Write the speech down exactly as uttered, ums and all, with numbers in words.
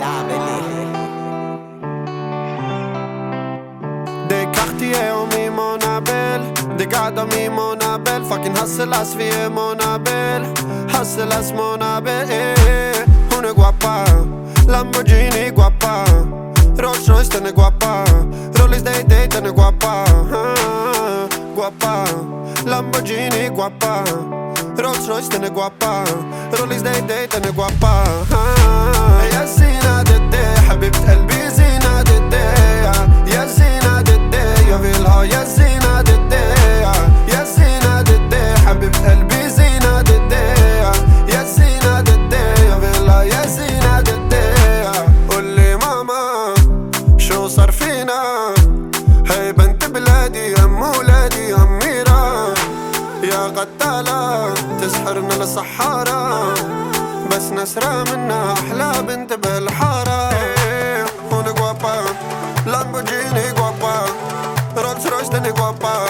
Des quartiers ont mis mon appel, des gars ont mis mon appel. Fucking hustle as vi är mon appel, hustle as mon appel. Hon är guapa, Lamborghini guapa, Rolls Royce den är guapa, Rollies Day Day den är guapa, guapa, Lamborghini guapa, Rolls Royce den är guapa, Rollies Day Day den är guapa. يا زينة ددي حبيبة قلبي زينة ددي يا زينة ددي يا فيلها يا زينة ددي يا زينة ددي حبيبة قلبي زينة ددي يا زينة ددي يا فيلها يا زينة ددي. قولي ماما شو صار فينا، هاي بنت بلادي أم ولادي أميرة يا قتالة تسحرنا للصحارى بس نسرى منا أحلى بنت بالحارة. هون guapa, Lamborghini guapa, Rolls Royce دني guapa,